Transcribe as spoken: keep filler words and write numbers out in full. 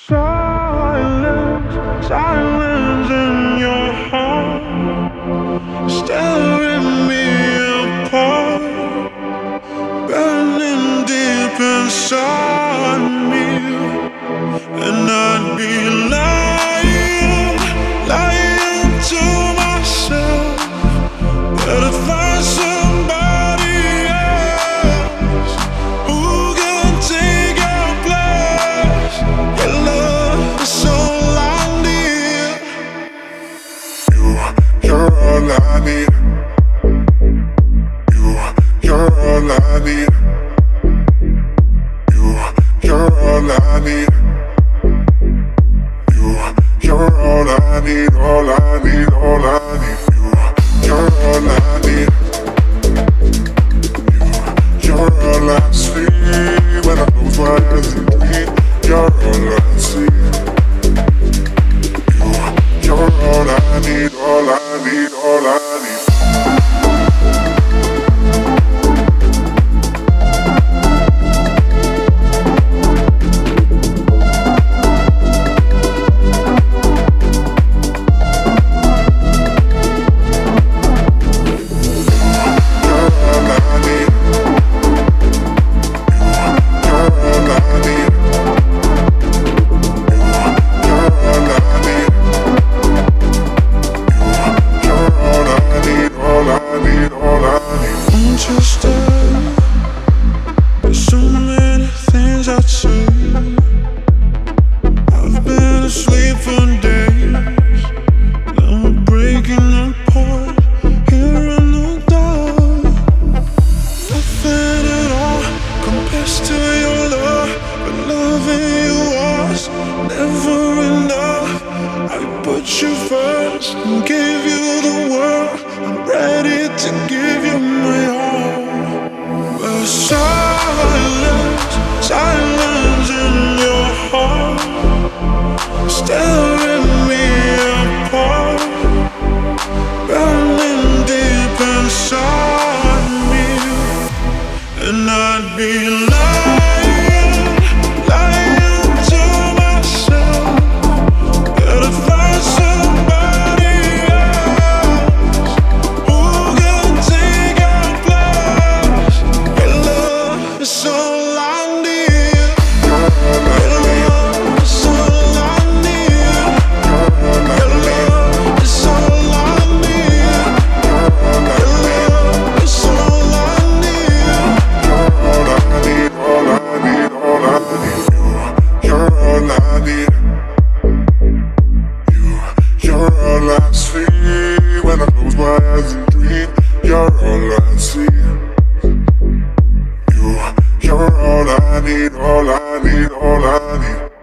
Silence, silence in your heart, staring me apart, burning deep inside me. And I'd be lying, lying to myself that I'd find somebody else who can take your place. Your love is all I need. You, you're all I need. You, you're all I need. You, you're all I need. You, you're all I need, all I need, all I need. You, you're all I need. You, you're all I see when I close my eyes and dream. You're all I see. You, you're all I need, all I need, all I need. There's so many things I'd say. I've been asleep for days. Now we're breaking apart here in the dark. Nothing at all compares to your love, but loving you was never enough. I put you first and gave you the world. I'm ready to give you my all. But silence, silence in your heart, staring me apart, burning deep inside me. And I'd be lying, lying to myself that I'd find somebody else who can take your place. Your love is all I need. Your love is all I need. Your love is all I need. Your love is all I need. All I need, all I need, all I need. You, you're all I need. You, you're all I see when I close my eyes and dream. You're all I see. You, you're all I need, all I need, all I need.